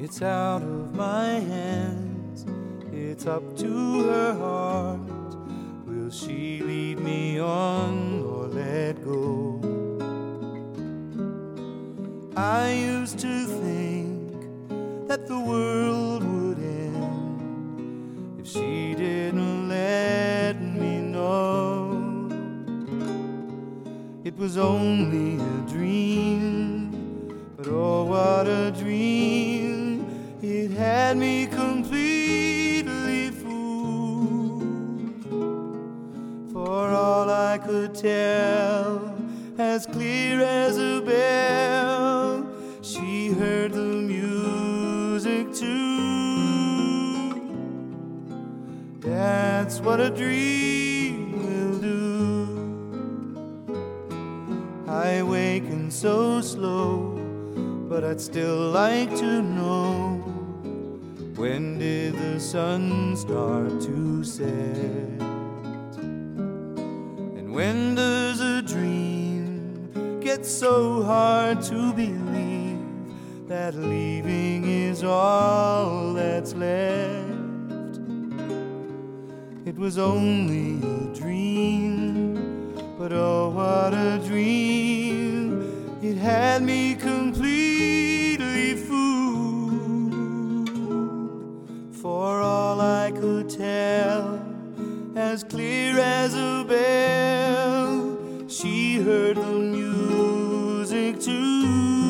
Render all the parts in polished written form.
It's out of my hands, it's up to her heart. Will she lead me on or let go? I used to think that the world would end if she didn't let me know. It was only a dream, but oh, what a dream. It had me completely fooled. For all I could tell, as clear as a bell, she heard the music too. That's what a dream will do. I waken so slow, but I'd still like to know, when did the sun start to set? And when does a dream get so hard to believe that leaving is all that's left? It was only a dream, but oh, what a dream. It had me completely fooled. For all I could tell, as clear as a bell, she heard the music too.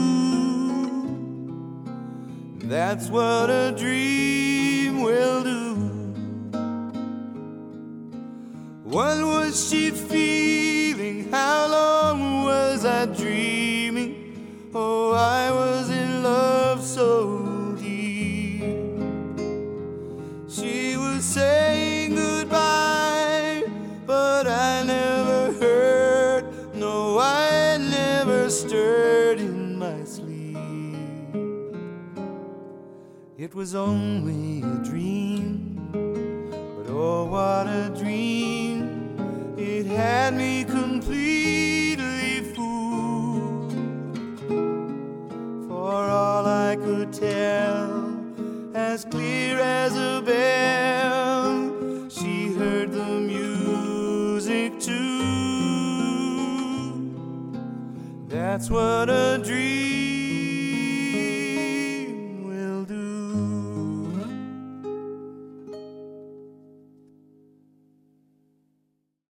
That's what a dream will do. What was she feeling? How long was I dreaming? Oh, I was in love so deep. She was saying goodbye, but I never heard. No, I never stirred in my sleep. It was only a dream, but oh, what a dream. It had me completely fooled. For all I could tell, as clear as a bell, she heard the music too. That's what a dream